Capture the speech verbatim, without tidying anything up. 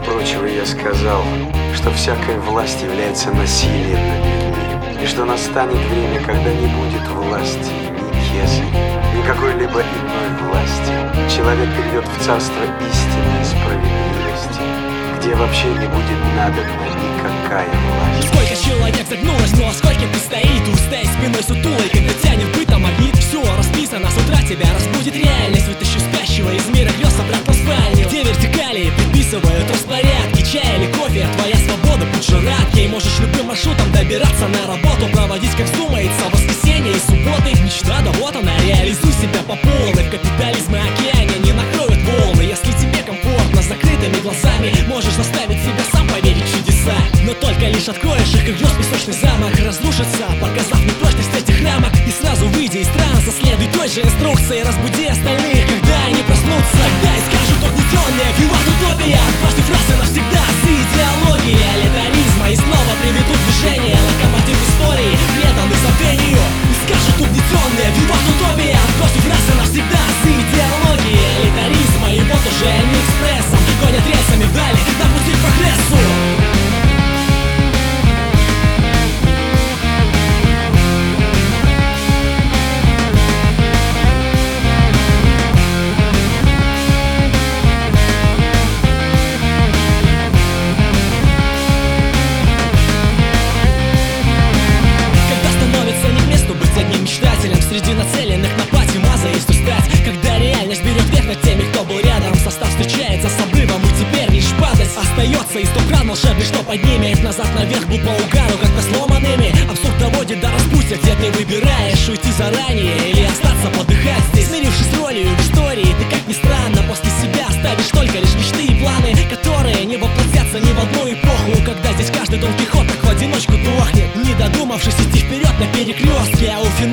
прочего, я сказал, что всякая власть является насилием над людьми, и что настанет время, когда не будет власти ни кесаря, ни какой-либо иной власти. Человек перейдет в царство истинной справедливости, где вообще не будет надобна никакая власть. Сколько человек загнулось, но сколько предстоит устоять спиной сутулой, когда тянет бытом магнит. Все расписано, с утра тебя разбудит реальность, вытащи спящего из мира грез обратно в спальню, где вертикали предписывают распорядки. Чай или кофе, твоя свобода, будь же рад ей. Можешь любым маршрутом добираться на работу, проводить как вздумается воскресенье и субботы. Мечта, да вот она, реализуй себя по полной. В капитализме океане не накроют волны. Если тебе комфортно с закрытыми глазами, можешь заставить себя сам поверить в чудеса. Но только лишь откроешь их, как грез песочный замок разрушится, показав неточность этих рамок. И сразу выйди из транса, следуй той же инструкции, разбуди остальных, когда они проснутся. Когда и скажут угнетенные, виват утопия. Дважды фразы навсегда с идеологией элитаризма, и снова приведут движение локомотив истории, преданный забвению. И скажут угнетенные, виват утопия. Дважды фразы навсегда с идеологией элитаризма, и вот уже они экспрессом гонят рельсами вдали на пути к прогрессу. Среди нацеленных на пати маза есть устать, когда реальность берет верх над теми, кто был рядом. Состав встречается с обрывом, и теперь лишь падать остается из топ кран волшебный, что поднимет назад наверх, будь по угару, как-то сломанными. Абсурд доводит до распутья, где ты выбираешь уйти заранее или остаться подыхать здесь. Смирившись ролью в истории, ты, как ни странно, после себя оставишь только лишь мечты и планы, которые не воплотятся ни в одну эпоху, когда здесь каждый Дон Кихот так в одиночку дохнет, не додумавшись идти вперед на перекрестке, а у финала